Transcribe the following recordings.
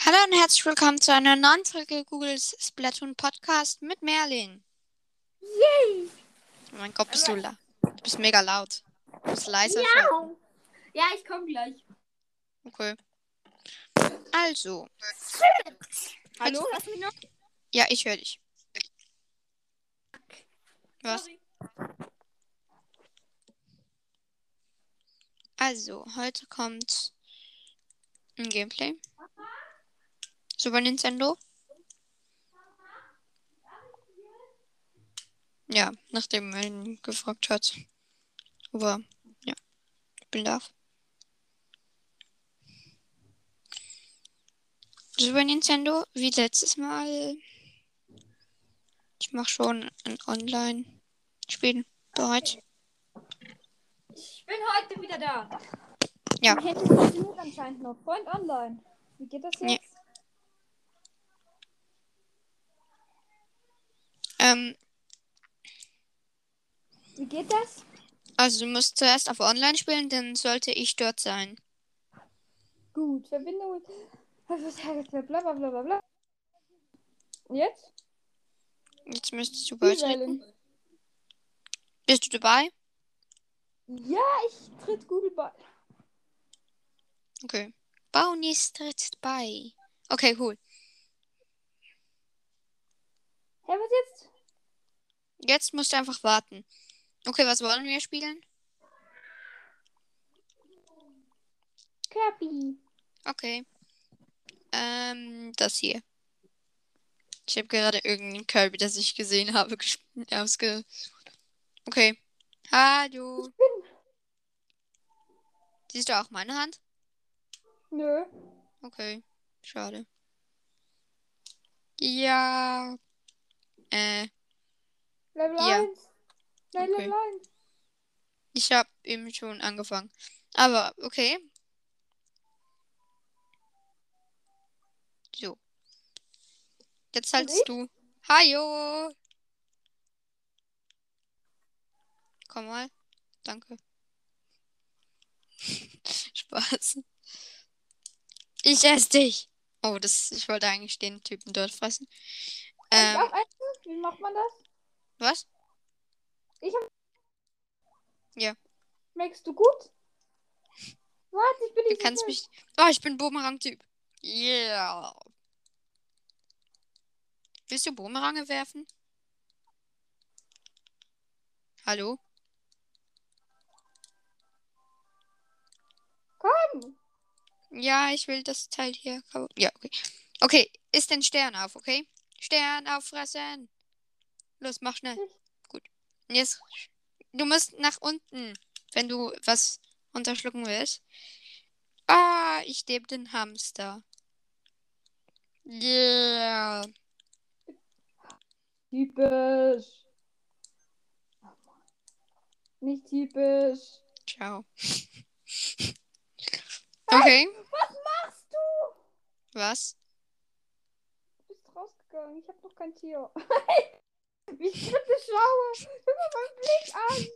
Hallo und herzlich willkommen zu einer neuen Folge Googles Splatoon Podcast mit Merlin. Yay! Oh mein Gott, bist du Aber, laut. Du bist mega laut. Du musst leiser schalten. miau! Ja, ich komme gleich. Okay. Also, heute. Hallo, hörst du mich noch? Ja, ich höre dich. Was? Sorry. Also, heute kommt ein Gameplay. Super Nintendo. Ja, nachdem er ihn gefragt hat. Aber, ja, ich bin da. Super Nintendo, wie letztes Mal. Ich mache schon ein Online-Spiel bereit. Ich bin heute wieder da. Ja, Mein Handy funktioniert anscheinend noch. Freund online. Wie geht das ja. jetzt? Ähm, Wie geht das? Also du musst zuerst auf Online spielen, dann sollte ich dort sein. Gut, Verbindung. Bla bla bla bla bla. Und jetzt? Jetzt müsstest du Spiel beitreten. wählen. Bist du dabei? Ja, ich tritt Google bei. Okay. Baunis tritt bei. Okay, cool. Hä, was jetzt? Jetzt musst du einfach warten. Okay, was wollen wir spielen? Kirby. Okay. Das hier. Ich habe gerade irgendein Kirby, das ich gesehen habe, ausge... Okay. Hallo. Ich bin. Siehst du auch meine Hand? Nö. Okay. Schade. Ja. Äh, Level ja. 1. Nein, Level Okay. 1. Ich habe eben schon angefangen. Aber, okay. So. Jetzt Und haltst ich? du. Hallo. Komm mal. Danke. Spaß. Ich esse dich. Oh, ich wollte eigentlich den Typen dort fressen. Kann ich Ähm, auch essen? Wie macht man das? was? Ich hab. Ja. Schmeckst du gut? Warte, ich bin Du nicht so kannst schnell. mich. Oh, ich bin Boomerang-Typ. Yeah. Willst du Boomerange werfen? Hallo? Komm! Ja, ich will das Teil hier. Ja, okay. Okay, isst den Stern auf, okay? Stern auffressen. Los, mach schnell. Ich, Gut. Und jetzt. Du musst nach unten, wenn du was unterschlucken willst. Ah, ich lebe den Hamster. Yeah. typisch. Nicht typisch. Ciao. Hey, Okay. was machst du? Was? Du bist rausgegangen. Ich habe noch kein Tier. Wie ich kritisch schaue. Guck mal meinen Blick an.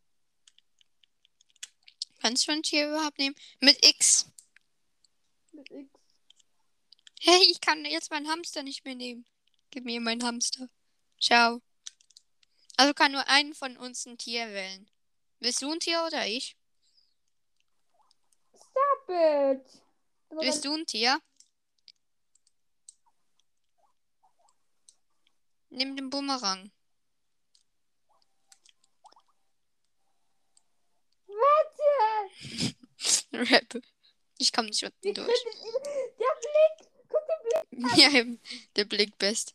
Kannst du ein Tier überhaupt nehmen? Mit X. Mit X. Hey, ich kann jetzt meinen Hamster nicht mehr nehmen. Gib mir meinen Hamster. Ciao. Also kann nur einen von uns ein Tier wählen. Willst du ein Tier oder ich? Stop it. Aber Willst dann. du ein Tier? Nimm den Bumerang. Warte. Rap. Ich komme nicht unten Wie durch. kritisch. Der Blick. Guck den Blick Ja, an. eben. Der Blick best.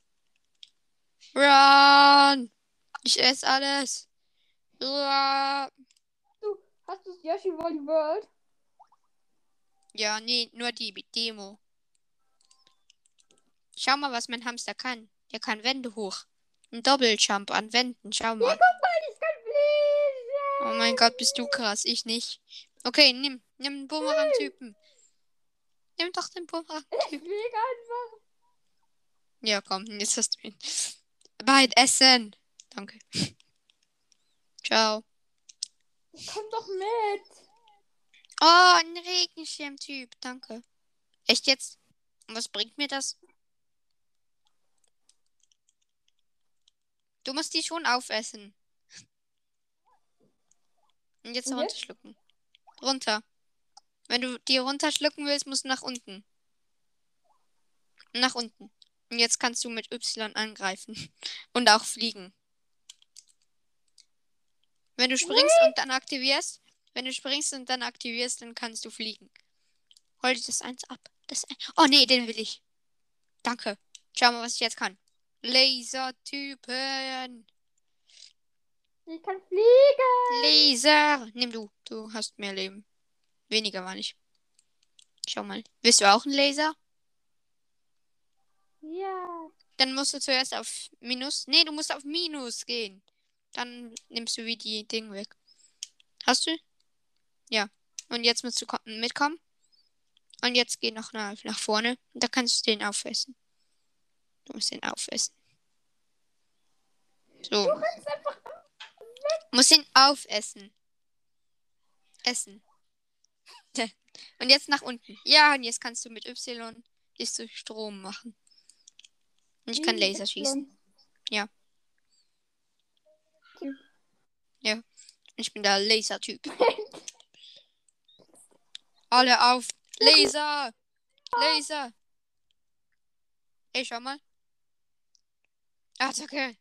Run! Ich esse alles. Run! Hast du Yoshi Woolly World? Ja, nee, nur die Demo. Schau mal, was mein Hamster kann. Der kann Wände hoch. Ein Doppeljump an Wänden. Schau Ja, mal. guck mal, ich kann Oh mein Gott, fliegen. bist du krass. Ich nicht. Okay, nimm. Nimm den Bumerang-Typen. Nimm doch den Ich Bumerang-Typ. fliege einfach. Ja, komm, jetzt hast du ihn. Bald essen. Danke. Ciao. Komm doch mit. Oh, ein Regenschirm-Typ. Danke. Echt jetzt? Und was bringt mir das? Du musst die schon aufessen. Und jetzt Und jetzt? runterschlucken. Runter. Wenn du die runterschlucken willst, musst du nach unten. Nach unten. Und jetzt kannst du mit Y angreifen. Und auch fliegen. Wenn du springst und dann aktivierst, dann kannst du fliegen. Hol dir das eins ab. Oh nee, den will ich. Danke. Schau mal, was ich jetzt kann. Lasertypen. Ich kann fliegen. Laser. Nimm du. Du hast mehr Leben. Weniger war nicht. Schau mal. Willst du auch einen Laser? Ja. Dann musst du zuerst auf Minus. Nee, du musst auf Minus gehen. Dann nimmst du wie die Dinge weg. Hast du? Ja. Und jetzt musst du mitkommen. Und jetzt geh noch nach vorne. Da kannst du den aufessen. Du musst den aufessen. So. Du rennst einfach. Musst den aufessen. Essen. Und jetzt nach unten. Ja, und jetzt kannst du mit Y ist du Strom machen. Und ich kann Laser schießen. Ja. Typ. Ja. Ich bin der Lasertyp. Alle auf. Laser! Laser! Ey, schau mal. Attacke.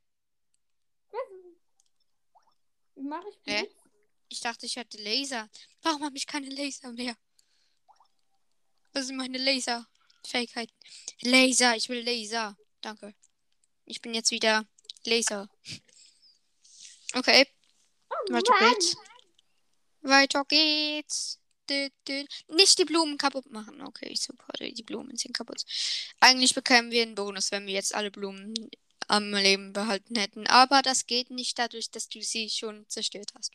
Wie mache ich Hä? Blitz? Ich dachte, ich hatte Laser. Warum habe ich keine Laser mehr? Was sind meine Laser-Fähigkeiten? Laser, ich will Laser. Danke. Ich bin jetzt wieder Laser. Okay, Oh weiter Mann. geht's. Weiter geht's. Nicht die Blumen kaputt machen. Okay, super. Die Blumen sind kaputt. Eigentlich bekämen wir einen Bonus, wenn wir jetzt alle Blumen am Leben behalten hätten. Aber das geht nicht dadurch, dass du sie schon zerstört hast.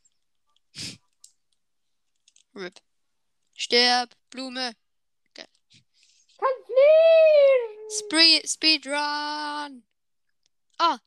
RIP. Sterb, Blume. Kann fliegen. Speedrun. Ah.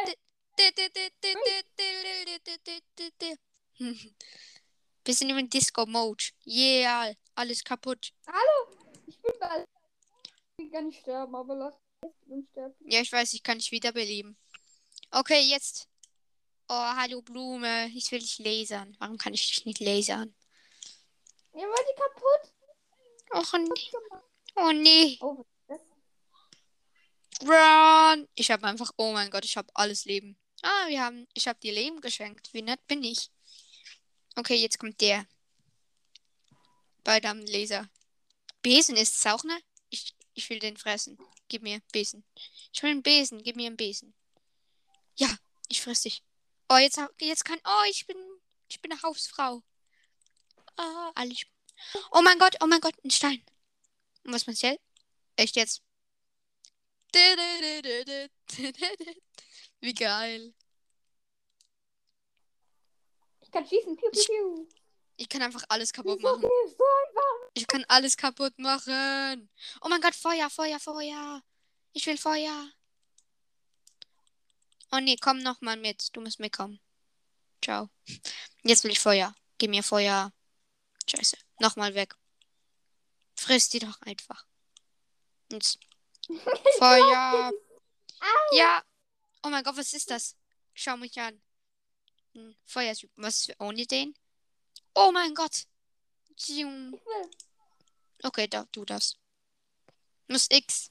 Wir sind im Disco-Mode. Yeah, alles kaputt. Hallo. Ich bin da. Ich kann nicht sterben, aber lass mich unsterblich. Ja, ich weiß, ich kann nicht wiederbeleben. Okay, jetzt. Oh, hallo Blume. Ich will dich lasern. Warum kann ich dich nicht lasern? Ja, weil die kaputt Och nee. gemacht. Oh nee. Oh, was ist das? Run. Ich habe einfach, oh mein Gott, ich habe alles Leben. Ich habe dir Leben geschenkt. Wie nett bin ich. Okay, jetzt kommt der. Bei deinem Laser. Besen ist es auch, ne? Ich will den fressen. Gib mir Besen. Ich will einen Besen. Gib mir einen Besen. Ja, ich fress dich. Oh, jetzt kann. Oh, ich bin eine Hausfrau. Ah, alles. Oh mein Gott, ein Stein. Und was passiert? Echt jetzt? Wie geil. Ich kann schießen. Piu, piu, piu. Ich kann einfach alles kaputt Wieso machen. gehst du einfach? Ich kann alles kaputt machen. Oh mein Gott, Feuer, Feuer, Feuer. Ich will Feuer. Oh nee, komm noch mal mit. Du musst mitkommen. Ciao. Jetzt will ich Feuer. Gib mir Feuer. Scheiße. Nochmal weg. Friss die doch einfach. Jetzt. Feuer. Ja. Oh mein Gott, was ist das? Schau mich an. Feuertyp. Was für ohne den? Oh mein Gott. Zium. Okay, da, du das. Muss X.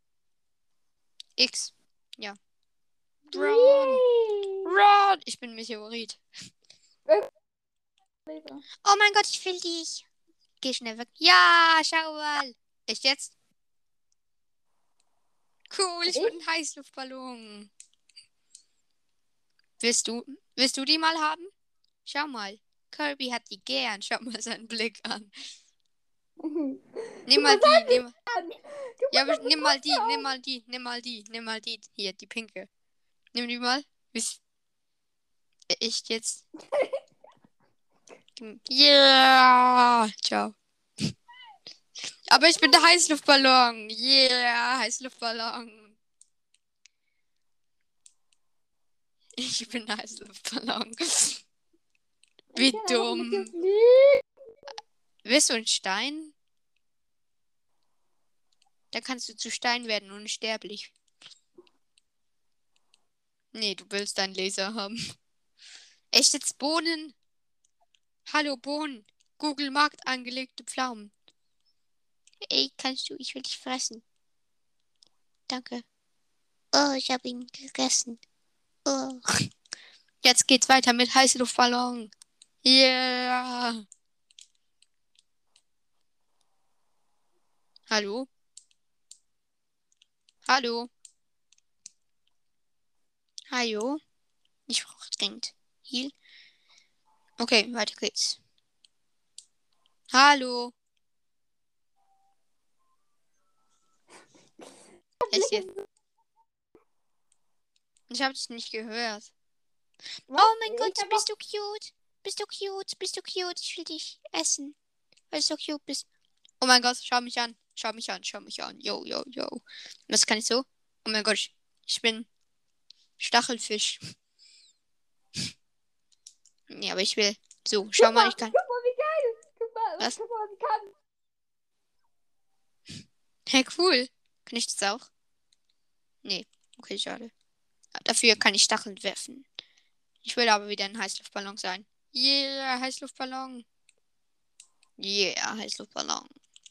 X. Ja. Run. Run. Ich bin Meteorit. Oh mein Gott, ich will dich. Geh schnell weg. Ja, schau mal. Echt jetzt? Cool, ich bin ein Heißluftballon. Willst du die mal haben? Schau mal. Kirby hat die gern. Schau mal seinen Blick an. Nimm mal die. Nimm mal die. Hier, die pinke. Nimm die mal. Echt jetzt? Yeah. Ciao. Aber ich bin der Heißluftballon. Yeah, Heißluftballon. Ich bin der Heißluftballon. Wie dumm. Willst du einen Stein? Dann kannst du zu Stein werden, unsterblich. Nee, du willst deinen Laser haben. Echt jetzt Bohnen? Hallo Bohnen. Google Markt angelegte Pflaumen. Ey, kannst du? Ich will dich fressen. Danke. Oh, ich habe ihn gegessen. Oh. Jetzt geht's weiter mit Heißluftballon. Yeah. Hallo? Hallo? Hallo? Ich brauche dringend Heal. Okay, weiter geht's. Hallo? Echt jetzt? Ich habe dich nicht gehört. Was? Oh mein Ich Gott, hab bist du cute? Bist du cute? Bist du cute? Ich will dich essen. Weil du so cute bist. Oh mein Gott, schau mich an. Schau mich an, schau mich an. Yo, yo, yo. Was kann ich so? Oh mein Gott, ich bin Stachelfisch. Ja, aber ich will. So, schau mal, ich kann. Guck mal, wie geil. Guck mal, Was? guck mal, wie kann. Hey, cool. Kann ich das auch? Nee. Okay, schade. Dafür kann ich Stacheln werfen. Ich will aber wieder ein Heißluftballon sein. Yeah, Heißluftballon. Yeah, Heißluftballon.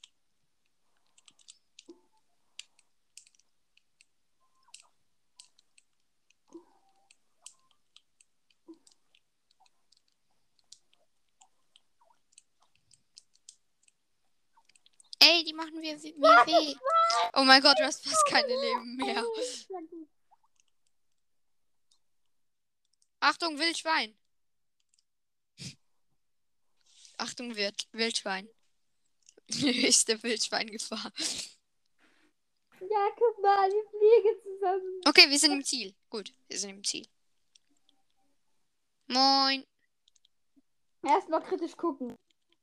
Ey, die machen mir weh. Oh mein Gott, du hast fast keine Leben mehr. Achtung, Wildschwein. Achtung, Wildschwein. Höchste Wildschweingefahr. Ja, guck mal, wir fliegen zusammen. Okay, wir sind im Ziel. Gut, wir sind im Ziel. Moin. Erstmal kritisch gucken.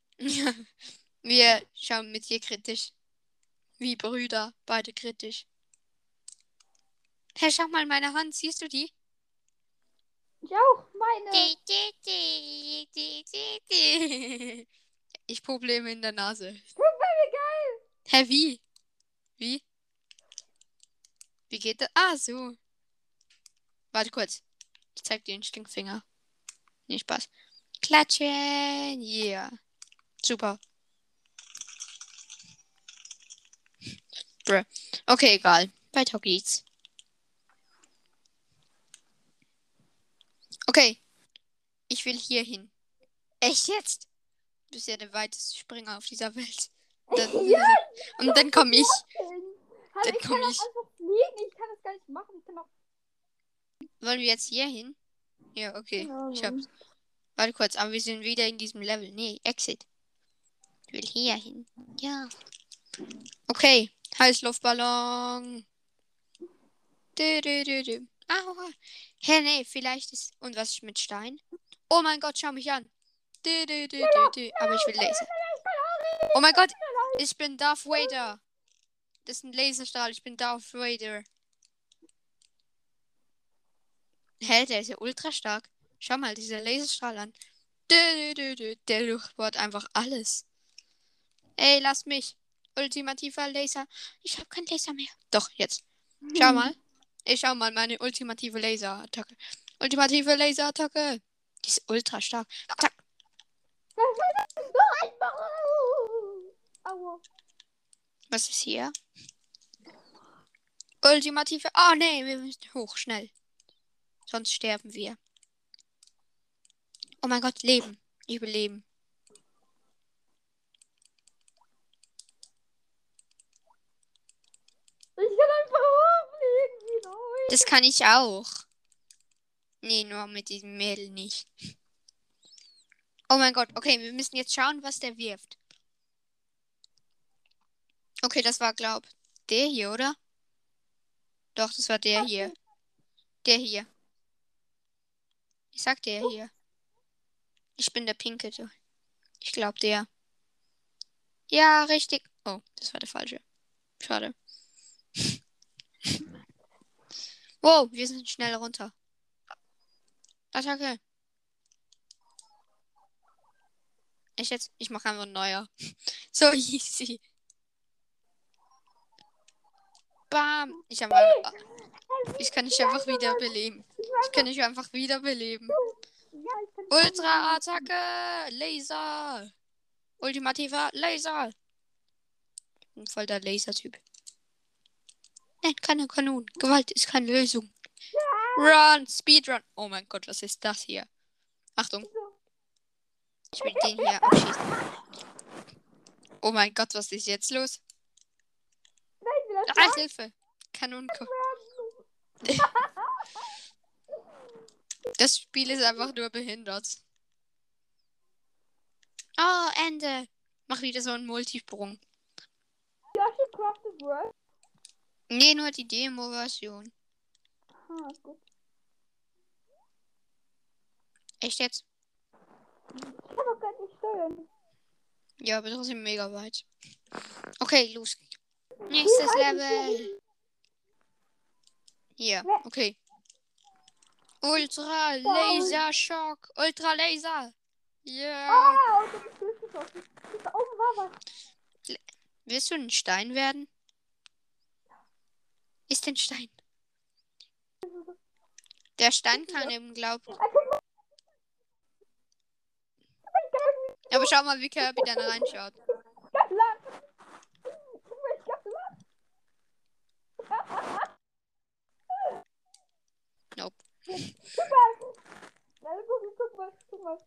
Wir schauen mit dir kritisch. Wie Brüder, beide kritisch. Hey, schau mal meine Hand, siehst du die? Ich auch, meine. Ich Probleme in der Nase. Guck mal, wie geil. Hä, wie? Wie? Wie geht das? Ah, so. Warte kurz. Ich zeig dir den Stinkfinger. Nee, Spaß. Klatschen. Yeah. Super. Bruh. Okay, egal. Weiter geht's. Okay. Ich will hier hin. Echt jetzt? Du bist ja der weiteste Springer auf dieser Welt. Ja, Und dann komme ich. Hallo, Dann ich kann komme auch ich. einfach fliegen. Ich kann das gar nicht machen. Ich kann auch. Wollen wir jetzt hier hin? Ja, okay. Keine Ich hab's. Ahnung. Warte kurz, aber wir sind wieder in diesem Level. Nee, Exit. Ich will hier hin. Ja. Okay. Heißluftballon. Du. Aua. Hä, nee, vielleicht ist. Und was ist mit Stein? Oh mein Gott, schau mich an. Aber ich will Laser. Oh mein Gott, ich bin Darth Vader. Das ist ein Laserstrahl, ich bin Darth Vader. Hä, der ist ja ultra stark. Schau mal, dieser Laserstrahl an. Der durchbohrt einfach alles. Ey, lass mich. Ultimativer Laser. Ich habe keinen Laser mehr. Doch, jetzt. Schau mal. Ich schau mal meine ultimative Laserattacke. Ultimative Laserattacke. Die ist ultra stark. Zack. Aua. Was ist hier? Ultimative. Oh nee, wir müssen hoch, schnell. Sonst sterben wir. Oh mein Gott, Leben. Überleben. Ich kann einfach hochfliegen. Wie neu. Das kann ich auch. Nee, nur mit diesem Mädel nicht. Oh mein Gott, okay, wir müssen jetzt schauen, was der wirft. Okay, das war, glaub, der hier, oder? Doch, das war der hier. Der hier. Ich sag der hier. Ich bin der Pinke. Ich glaube der. Ja, richtig. Oh, das war der falsche. Schade. Wow, wir sind schnell runter. Attacke. Ich mache einfach ein neuer. So easy. Bam. Ich kann dich einfach wiederbeleben. Ich kann dich einfach wiederbeleben. Ja, ich kann Ultra-Attacke. Laser. Ultimativer Laser. Ich bin voll der Laser-Typ. Nein, keine Kanonen. Gewalt ist keine Lösung. Run, Speedrun. Oh mein Gott, was ist das hier? Achtung, ich will den hier abschießen. Oh mein Gott, was ist jetzt los? Nein, ich will das Hilfe. Kanonen kommen. Das Spiel ist einfach nur behindert. Oh, Ende. Mach wieder so einen Multisprung. Yoshi Crafted World. Nee, nur die Demo-Version. Ah, gut. Echt jetzt? Ich kann doch gar nicht steuern. Ja, aber trotzdem mega weit. Okay, los. Nächstes Level. Hier, okay. Ultra Laser Schock. Ultra Laser. Ja. Ah, und du bist durchgeschossen. Da oben war was. Willst du ein Stein werden? Ist ein Stein. Der Stein kann eben glauben. Aber schau mal, wie Kirby dann reinschaut. Nope. Guck mal.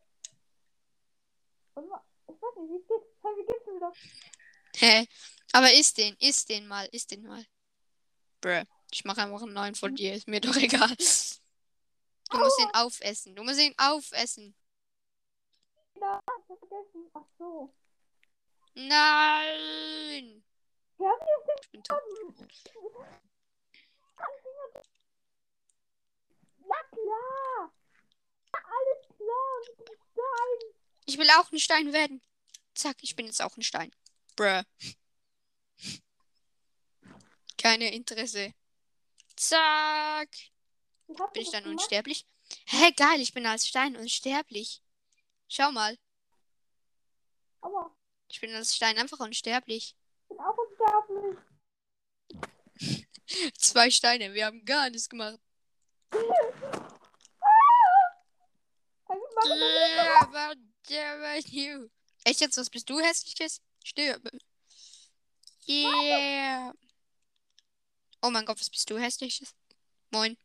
Ich weiß nicht, wie es geht. Wie geht's denn wieder? Hä? Aber isst den mal. Bruh. Ich mache einfach einen neuen von dir. Ist mir doch egal. Du musst ihn aufessen. Ja, ich hab vergessen. Ach so. Nein! Ja, Ich bin tot. na klar. Alles klar. Mit dem Stein. Ich will auch ein Stein werden. Zack, ich bin jetzt auch ein Stein. Bruh. Keine Interesse. Zack. Bin ich dann unsterblich? Hä, geil, ich bin als Stein unsterblich. Schau mal. Aber Ich bin als Stein einfach unsterblich. ich bin auch unsterblich. 2 Steine, wir haben gar nichts gemacht. Echt jetzt, was bist du hässliches? Stirb. Yeah. Oh mein Gott, was bist du hässliches? Moin.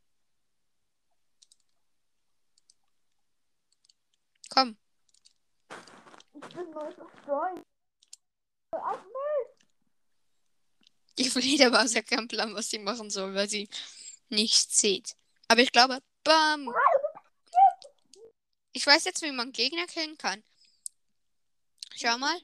Komm. Ich bin neu verstreut. Ach nein. Die flieht aber aus der keinen Plan, was sie machen soll, weil sie nichts sieht. Aber ich glaube, bam. Ich weiß jetzt, wie man Gegner killen kann. Schau mal.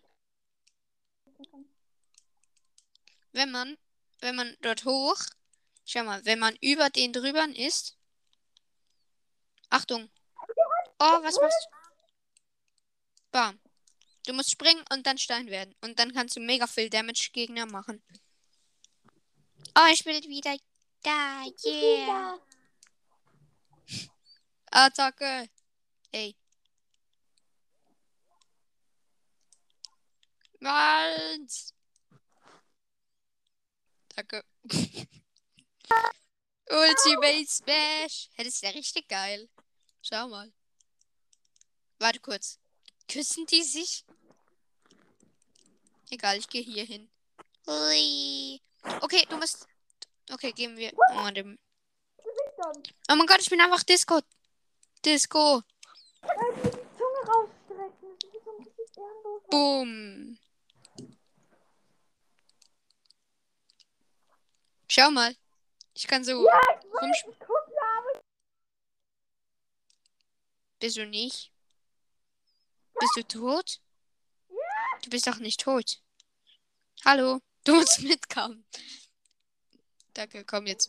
Wenn man dort hoch. Schau mal, wenn man über den drüber ist. Achtung. Oh, was machst du? Bam. Du musst springen und dann Stein werden. Und dann kannst du mega viel Damage Gegner machen. Oh, ich bin wieder da. Yeah. Attacke. Ey. Manns. Danke. Ultimate Smash. Hey, das ist ja richtig geil. Schau mal. Warte kurz. Küssen die sich? Egal, ich gehe hier hin. Hui. Okay, du musst. Okay, gehen wir. Oh, dem. Oh mein Gott, ich bin einfach Disco. Disco. Die Zunge rausstrecken. Das ist so ein bisschen ehrenlos. Boom. Schau mal. Ich kann so. Ja, ich weiß, ich gucke, aber Bist du nicht? Bist du tot? ja. Du bist doch nicht tot. Hallo. Du musst mitkommen. Danke, komm jetzt.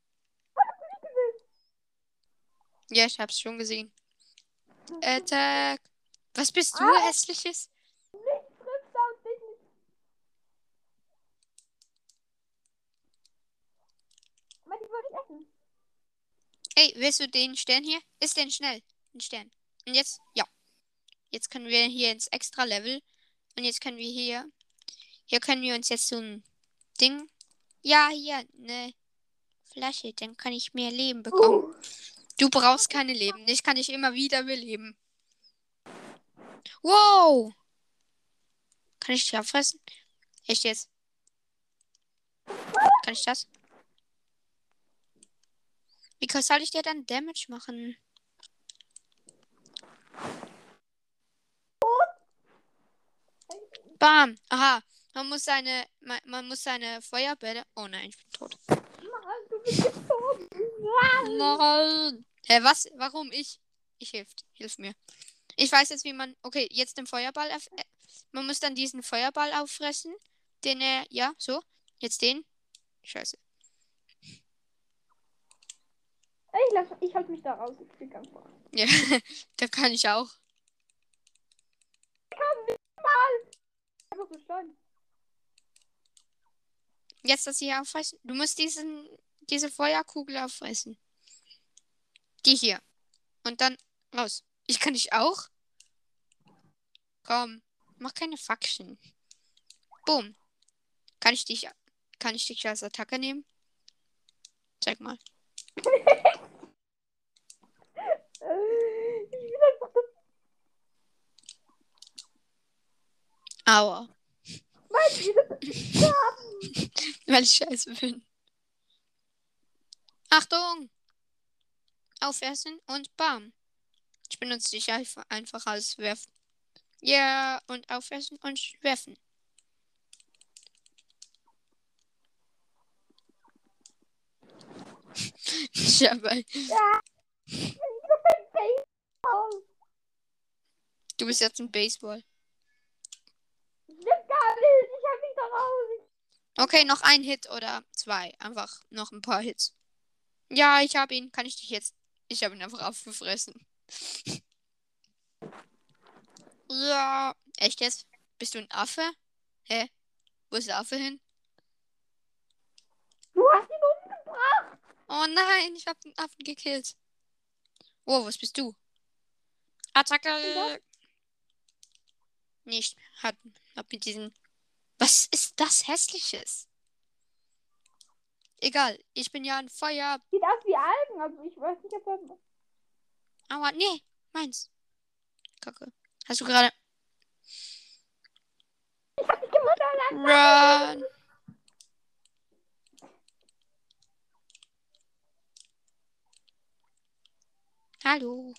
Ja, ich hab's schon gesehen. Attack. Was bist du, hässliches? Nichts trifft da und dich nicht. Aber die würde ich essen. Ey, willst du den Stern hier? Ist den schnell. Den Stern. Und jetzt, ja. Jetzt können wir hier ins Extra-Level. Und jetzt können wir hier. Hier können wir uns jetzt so ein Ding Ja, hier, eine Flasche, dann kann ich mehr Leben bekommen. Du brauchst keine Leben. Ich kann dich immer wieder beleben. Wow! Kann ich dich auffressen? Echt jetzt? Kann ich das? Wie soll ich dir dann Damage machen? Bam! Aha. Man muss seine Feuerbälle. Oh nein, ich bin tot. Mann, du bist gestorben. Nein! Hä, was? Warum ich? Hilf mir. Ich weiß jetzt, wie man. Okay, jetzt den Feuerball. Man muss dann diesen Feuerball auffressen. Den er. Ja, so. Jetzt den. Scheiße. Ich halte mich da raus. Ich krieg einfach. Ja, da kann ich auch. Einfach so steigen. Jetzt das hier auffressen. Du musst diese Feuerkugel auffressen. Die hier. Und dann raus. Ich kann dich auch. Komm. Mach keine Faxen. Boom. Kann ich dich als Attacke nehmen? Zeig mal. Ich will einfach das. Aua. Mann, wie das. Weil ich scheiße bin. Achtung! Aufessen und bam. Ich benutze dich einfach als Werfen. Ja, und aufessen und werfen. Dabei. Ja, ich bin Baseball. Du bist jetzt ein Baseball. Stimmt gar nicht. Ich hab mich da raus. Okay, noch ein Hit oder zwei. Einfach noch ein paar Hits. Ja, ich habe ihn. Kann ich dich jetzt. Ich habe ihn einfach aufgefressen. Ja. Echt jetzt? Bist du ein Affe? Hä? Wo ist der Affe hin? Du hast ihn umgebracht. Oh nein, ich habe den Affen gekillt. Oh, was bist du? Attacke! Nicht. Hab mit diesen. Was ist das Hässliches? Egal, ich bin ja ein Feuer. Sieht aus wie Algen. Also ich weiß nicht, ob das. Aua, nee, meins. Kacke. Hast du gerade. Ich hab dich gefunden. Run! Hallo.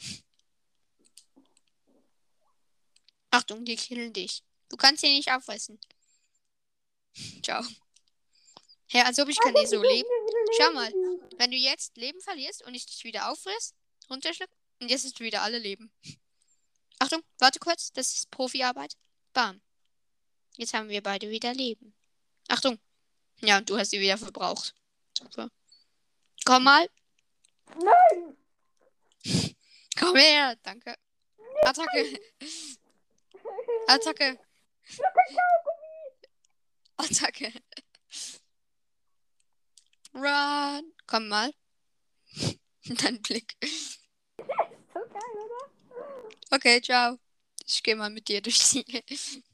Achtung, die killen dich. Du kannst sie nicht auffressen. Ciao. Ja, als ob ich kann die so leben. Schau mal, wenn du jetzt Leben verlierst und ich dich wieder auffriss, runterschluck und jetzt hast du wieder alle Leben. Achtung, warte kurz, das ist Profiarbeit. Bam. Jetzt haben wir beide wieder Leben. Achtung. Ja, und du hast sie wieder verbraucht. Super. Komm mal. Nein. Komm her. Danke. Attacke. Attacke. Attacke. Run. Komm mal. Dein Blick. So geil, oder? Okay, ciao. Ich gehe mal mit dir durch die.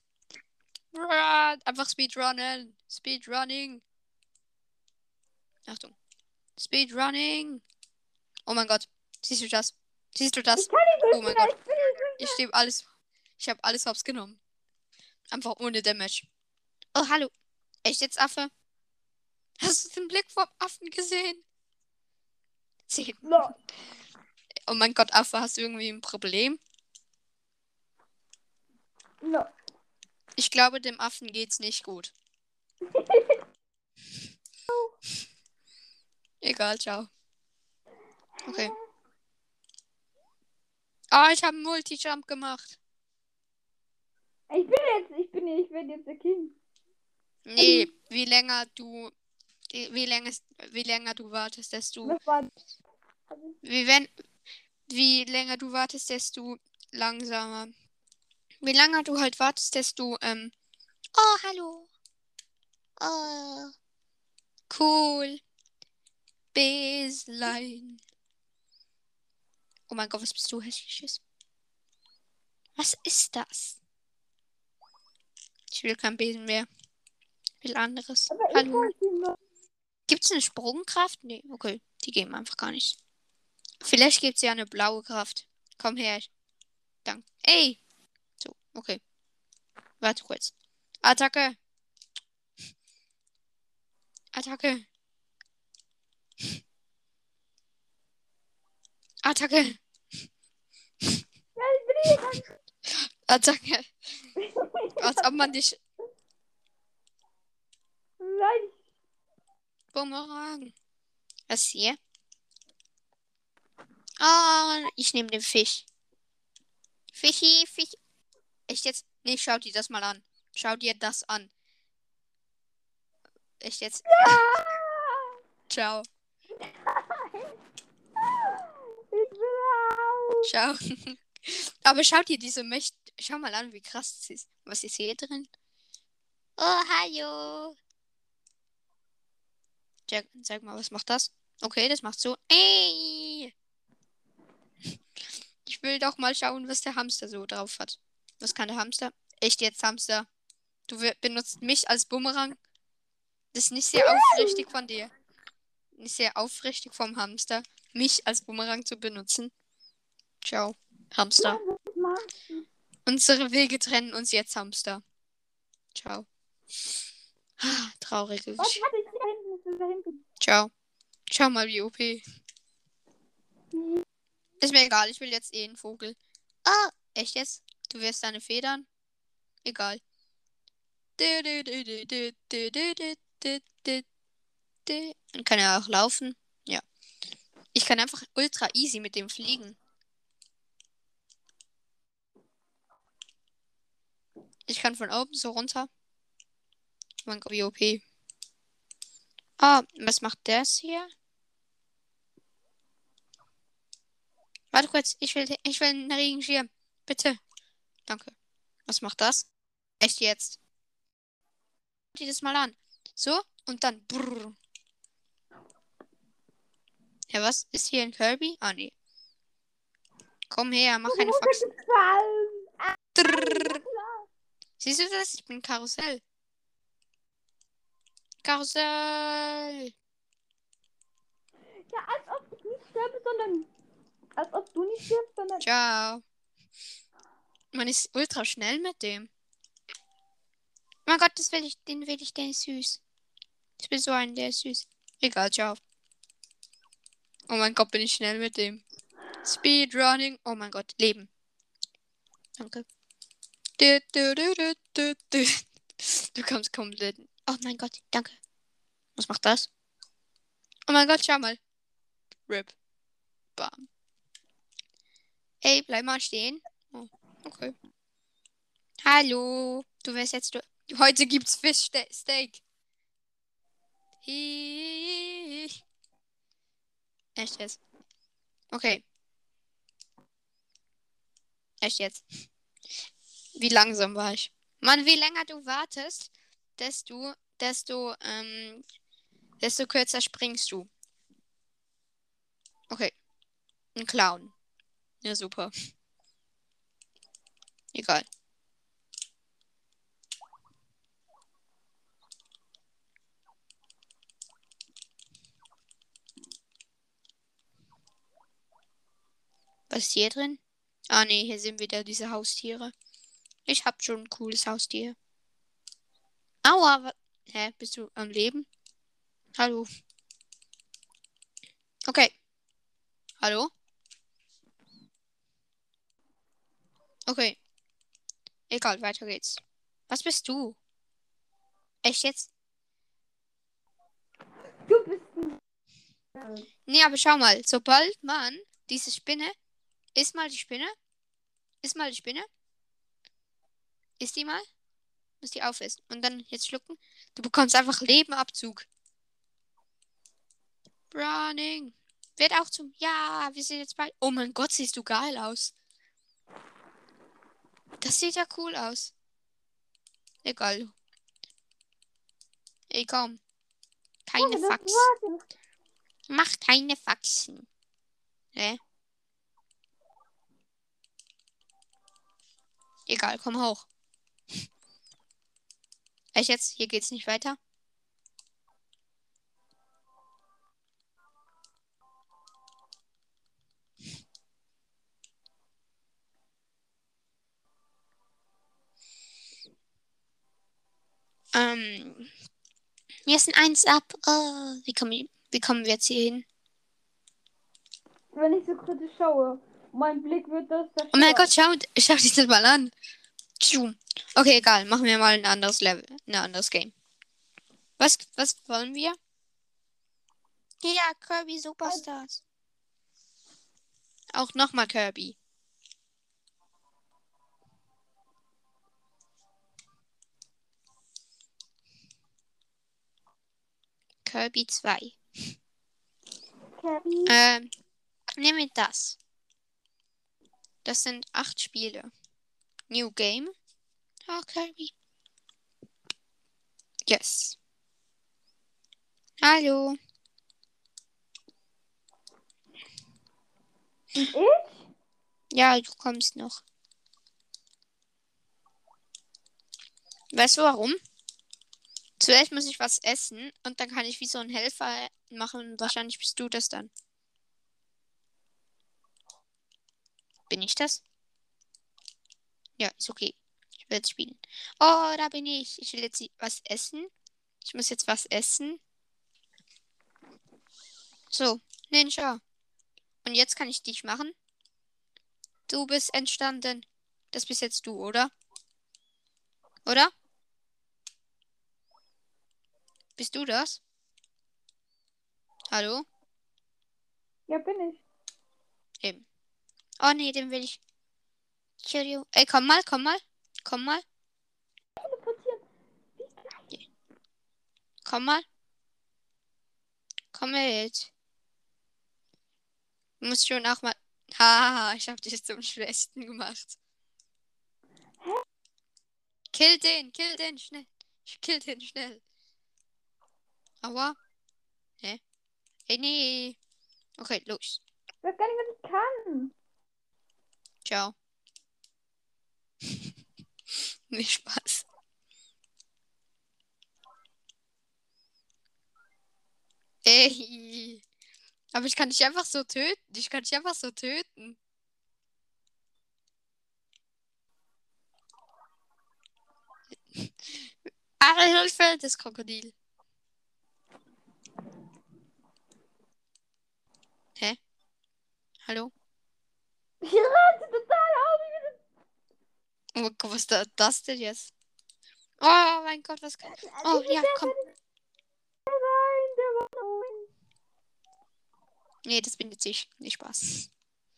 Run. Einfach Speedrunnen. Speedrunning. Achtung. Speedrunning. Oh mein Gott. Siehst du das? Siehst du das? Ich kann nicht Oh mein mehr. Gott. Ich stehe alles. Ich habe alles hops genommen. Einfach ohne Damage. Oh, hallo. Echt jetzt, Affe? Hast du den Blick vom Affen gesehen? 10. No. Oh mein Gott, Affe, hast du irgendwie ein Problem? No. Ich glaube, dem Affen geht's nicht gut. Egal, ciao. Okay. Ah, ich habe einen Multi-Jump gemacht. Ich werde jetzt der King. Nee, wie länger du wartest, desto Das war. wie wenn wie länger du wartest, desto langsamer. Wie länger du halt wartest, desto oh, hallo. Oh, cool. Bäslein. Oh mein Gott, was bist du hässliches? Was ist das? Ich will kein Besen mehr. Ich will anderes. Aber ich Hallo. wollte ihn noch. Gibt es eine Sprungkraft? Nee, okay. Die geben einfach gar nicht. Vielleicht gibt es ja eine blaue Kraft. Komm her. Danke. Ey! So, okay. Warte kurz. Attacke! Attacke! Attacke! Ja, ich bin hier. Attacke! Als ob man dich. Nein. Bumerang. Was ist hier? Ah, ich nehme den Fisch. Fischi, Fisch. Echt jetzt? Nee, schau dir das mal an. Schau dir das an. Echt jetzt? Ja. Ciao. Ich bin raus. Schau. Aber schau dir diese Mächte. Schau mal an, wie krass es ist. Was ist hier drin? Oh, hallo. Sag mal, was macht das? Okay, das macht so. Ey. Ich will doch mal schauen, was der Hamster so drauf hat. Was kann der Hamster? Echt jetzt, Hamster? Du benutzt mich als Bumerang? Das ist nicht sehr aufrichtig von dir. Nicht sehr aufrichtig vom Hamster, mich als Bumerang zu benutzen. Ciao, Hamster. Mann, was machst du? Unsere Wege trennen uns jetzt, Hamster. Ciao. Traurige Was Geschichte. hatte ich da hinten? Ich will da hinten. Ciao. Schau mal, wie OP. Ist mir egal, ich will jetzt eh einen Vogel. Ah, echt jetzt? Du wirst deine Federn? Egal. Dann kann er auch laufen. Ja. Ich kann einfach ultra easy mit dem fliegen. Ich kann von oben so runter. Mein Gott, wie OP. Ah, was macht das hier? Warte kurz, ich will einen Regenschirm. Bitte. Danke. Was macht das? Echt jetzt? Schau dir das mal an. So, und dann brrr. Ja, was? Ist hier ein Kirby? Ah, nee. Komm her, mach keine Faxen. Gefallen. Drrr. Siehst du das? Ich bin Karussell. Karussell. Ja, als ob ich nicht sterbe, sondern. Als ob du nicht stirbst, sondern. Ciao. Man ist ultra schnell mit dem. Oh mein Gott, den will ich, der ist süß. Ich bin so ein, der ist süß. Egal, ciao. Oh mein Gott, bin ich schnell mit dem. Speedrunning. Oh mein Gott, Leben. Danke. Du kommst komplett. Oh mein Gott, danke. Was macht das? Oh mein Gott, schau mal. RIP. Bam. Ey, bleib mal stehen. Oh, okay. Hallo. Du wirst jetzt. Heute gibt's Fischsteak. Hi. Echt jetzt? Okay. Echt jetzt? Wie langsam war ich? Mann, wie länger du wartest, desto kürzer springst du. Okay. Ein Clown. Ja, super. Egal. Was ist hier drin? Ah, nee, hier sind wieder diese Haustiere. Ich hab schon ein cooles Haustier. Aua, hä, bist du am Leben? Hallo. Okay. Hallo? Okay. Egal, weiter geht's. Was bist du? Echt jetzt? Du bist ein. Nee, aber schau mal. Sobald man diese Spinne. Ist mal die Spinne? Ist mal die Spinne? Ist die mal? Muss die aufessen. Und dann jetzt schlucken. Du bekommst einfach Lebenabzug. Running. Wird auch zum. Ja, wir sind jetzt bei. Oh mein Gott, siehst du geil aus. Das sieht ja cool aus. Egal. Ey, komm. Keine Ja, das Fax. war's. Mach keine Faxen. Ne? Egal, komm hoch. Echt jetzt? Hier geht's nicht weiter. Wir sind eins ab. Oh, wie kommen wir jetzt hier hin? Wenn ich so kritisch schaue, mein Blick wird das Oh mein zerstören. Gott, schau dich das mal an. Tschu. Okay, egal. Machen wir mal ein anderes Level. Ein anderes Game. Was wollen wir? Ja, Kirby Superstars. Auch nochmal Kirby. Kirby 2. Kirby. Nehmen wir das. Das sind 8 Spiele. New Game. Oh, Kirby. Yes. Hallo. Und ich? Ja, du kommst noch. Weißt du warum? Zuerst muss ich was essen und dann kann ich wie so ein Helfer machen. Wahrscheinlich bist du das dann. Bin ich das? Ja, ist okay. Ich will jetzt spielen. Oh, da bin ich. Ich will jetzt was essen. Ich muss jetzt was essen. So, Ninja. Und jetzt kann ich dich machen. Du bist entstanden. Das bist jetzt du, oder? Oder? Bist du das? Hallo? Ja, bin ich. Eben. Oh nee, den will ich. Cheerio. Ey, komm mal, komm mal. Komm mal. Teleportieren. Komm mal. Komm mit. Du musst schon auch mal. Haha, ich hab dich zum Schwächsten gemacht. Kill den, schnell. Kill den, schnell. Aua. Hä? Ey, nee. Okay, los. Ich weiß gar nicht, was ich kann. Ciao. Nicht Spaß. Ey. Aber ich kann dich einfach so töten. Ich kann dich einfach so töten. Ah, Hilfe, das Krokodil. Hä? Hallo? Ich rate total aus. Oh Gott, was ist das denn jetzt? Oh mein Gott, was kann. Oh ja, komm. Nein, der war neun. Nee, das bin jetzt ich. Nicht Spaß.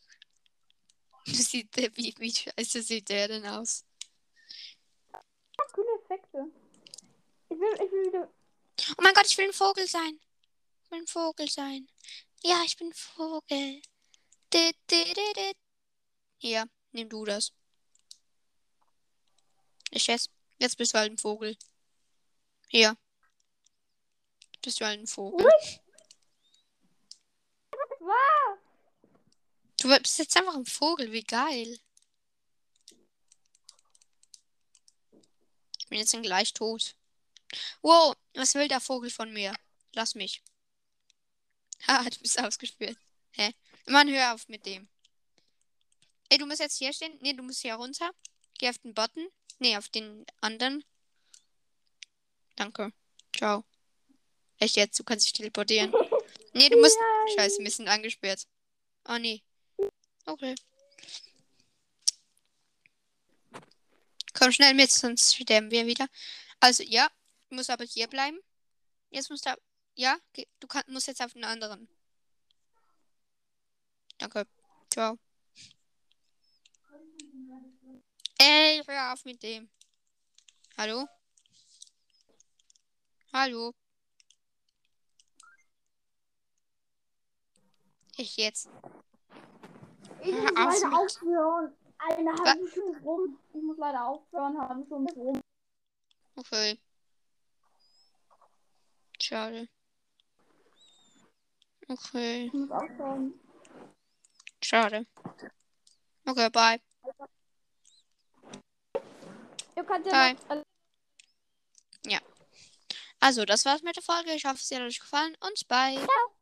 Wie scheiße sieht der denn aus? Coole Effekte. Ich will wieder. Oh mein Gott, ich will ein Vogel sein. Ich will ein Vogel sein. Ja, ich bin ein Vogel. Dit, dit, dit, dit. Hier, nimm du das. Jetzt bist du halt ein Vogel. Hier, bist du halt ein Vogel. Was? Du bist jetzt einfach ein Vogel, wie geil. Ich bin jetzt dann gleich tot. Wow, was will der Vogel von mir? Lass mich. Haha, du bist ausgespielt. Hä? Mann, hör auf mit dem. Ey, du musst jetzt hier stehen. Nee, du musst hier runter. Geh auf den Button. Nee, auf den anderen. Danke. Ciao. Echt jetzt? Du kannst dich teleportieren. Nee, du musst. Scheiße, wir sind angesperrt. Oh, nee. Okay. Komm schnell mit, sonst sterben wir wieder. Also, ja. Du musst aber hier bleiben. Jetzt musst du. Ja, musst jetzt auf den anderen. Danke. Ciao. Ey, hör auf mit dem. Hallo? Hallo? Ich jetzt. Ich Hör muss auf leider mit. aufhören. Eine halbe Stunde rum. Ich muss leider aufhören. Halbe Stunde rum. Okay. Schade. Okay. Ich muss aufhören. Schade. Okay, bye. Ihr könnt ja Bye. noch. Ja. Also, das war's mit der Folge. Ich hoffe, es hat euch gefallen und bye. Ciao.